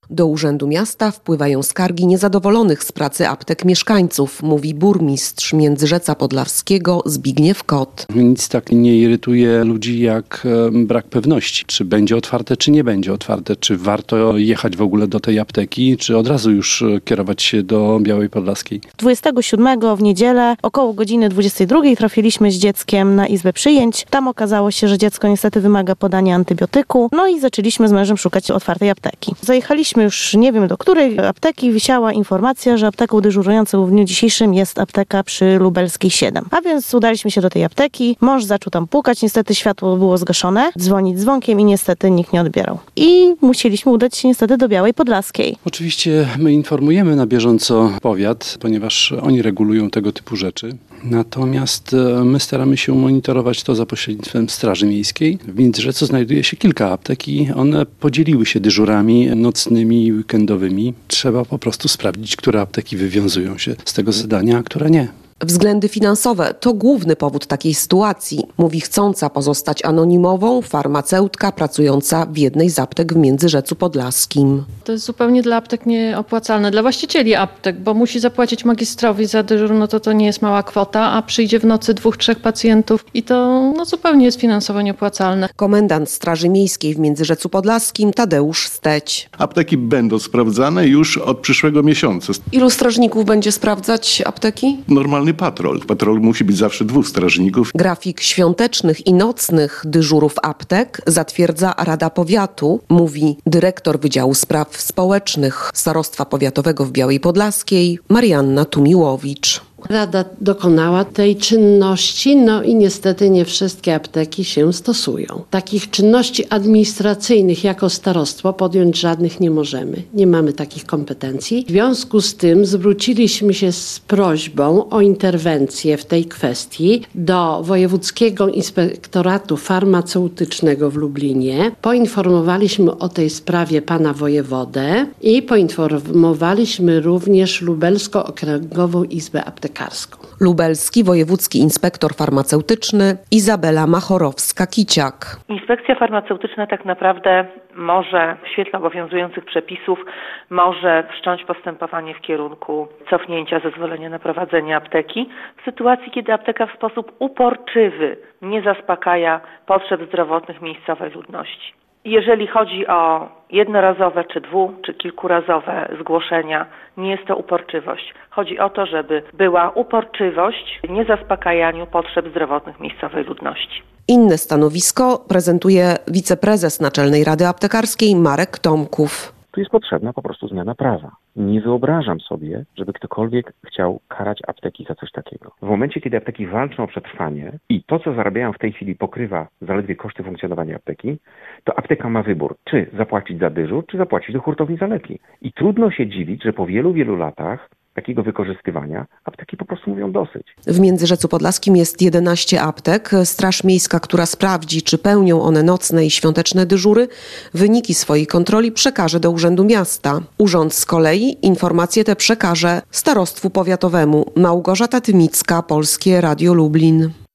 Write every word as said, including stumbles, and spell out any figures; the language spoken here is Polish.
Do Urzędu Miasta wpływają skargi niezadowolonych z pracy aptek mieszkańców, mówi burmistrz Międzyrzeca Podlaskiego Zbigniew Kot. Nic tak nie irytuje ludzi jak brak pewności, czy będzie otwarte, czy nie będzie otwarte, czy warto jechać w ogóle do tej apteki, czy od razu już kierować się do Białej Podlaskiej. dwudziestego siódmego w niedzielę około godziny dwudziestej drugiej trafiliśmy z dzieckiem na izbę przyjęć. Tam okazało się, że dziecko niestety wymaga podania antybiotyku. No i zaczęliśmy z mężem szukać otwartej apteki. Zajechaliśmy już nie wiem do której apteki, wisiała informacja, że apteką dyżurującą w dniu dzisiejszym jest apteka przy Lubelskiej siedem. A więc udaliśmy się do tej apteki. Mąż zaczął tam pukać, niestety światło było zgaszone. Dzwonić dzwonkiem i niestety nikt nie odbierał. I musieliśmy udać się niestety do Białej Podlaskiej. Oczywiście my informujemy na bieżąco powiat, ponieważ oni regulują tego typu rzeczy. Natomiast my staramy się monitorować to za pośrednictwem Straży Miejskiej. W Międzyrzecu znajduje się kilka aptek i one podzieliły się dyżurami nocnymi i weekendowymi. Trzeba po prostu sprawdzić, które apteki wywiązują się z tego zadania, a które nie. Względy finansowe to główny powód takiej sytuacji, mówi chcąca pozostać anonimową farmaceutka pracująca w jednej z aptek w Międzyrzecu Podlaskim. To jest zupełnie dla aptek nieopłacalne, dla właścicieli aptek, bo musi zapłacić magistrowi za dyżur, no to to nie jest mała kwota, a przyjdzie w nocy dwóch, trzech pacjentów i to no, zupełnie jest finansowo nieopłacalne. Komendant Straży Miejskiej w Międzyrzecu Podlaskim Tadeusz Steć. Apteki będą sprawdzane już od przyszłego miesiąca. Ilu strażników będzie sprawdzać apteki? Normalny patrol. W patrolu musi być zawsze dwóch strażników. Grafik świątecznych i nocnych dyżurów aptek zatwierdza Rada Powiatu, mówi dyrektor Wydziału Spraw Społecznych Starostwa Powiatowego w Białej Podlaskiej Marianna Tumiłowicz. Rada dokonała tej czynności, no i niestety nie wszystkie apteki się stosują. Takich czynności administracyjnych jako starostwo podjąć żadnych nie możemy. Nie mamy takich kompetencji. W związku z tym zwróciliśmy się z prośbą o interwencję w tej kwestii do Wojewódzkiego Inspektoratu Farmaceutycznego w Lublinie. Poinformowaliśmy o tej sprawie pana wojewodę i poinformowaliśmy również Lubelsko-Okręgową Izbę Aptekarską. Lubelski Wojewódzki Inspektor Farmaceutyczny Izabela Machorowska-Kiciak. Inspekcja farmaceutyczna tak naprawdę może w świetle obowiązujących przepisów może wszcząć postępowanie w kierunku cofnięcia zezwolenia na prowadzenie apteki w sytuacji, kiedy apteka w sposób uporczywy nie zaspokaja potrzeb zdrowotnych miejscowej ludności. Jeżeli chodzi o jednorazowe, czy dwu, czy kilkurazowe zgłoszenia, nie jest to uporczywość. Chodzi o to, żeby była uporczywość w niezaspokajaniu potrzeb zdrowotnych miejscowej ludności. Inne stanowisko prezentuje wiceprezes Naczelnej Rady Aptekarskiej Marek Tomków. Tu jest potrzebna po prostu zmiana prawa. Nie wyobrażam sobie, żeby ktokolwiek chciał karać apteki za coś takiego. W momencie, kiedy apteki walczą o przetrwanie i to, co zarabiają w tej chwili, pokrywa zaledwie koszty funkcjonowania apteki, to apteka ma wybór, czy zapłacić za dyżur, czy zapłacić do hurtowni za leki. I trudno się dziwić, że po wielu, wielu latach takiego wykorzystywania apteki po prostu mówią dosyć. W Międzyrzecu Podlaskim jest jedenaście aptek. Straż Miejska, która sprawdzi, czy pełnią one nocne i świąteczne dyżury, wyniki swojej kontroli przekaże do Urzędu Miasta. Urząd z kolei informacje te przekaże starostwu powiatowemu. Małgorzata Tymicka, Polskie Radio Lublin.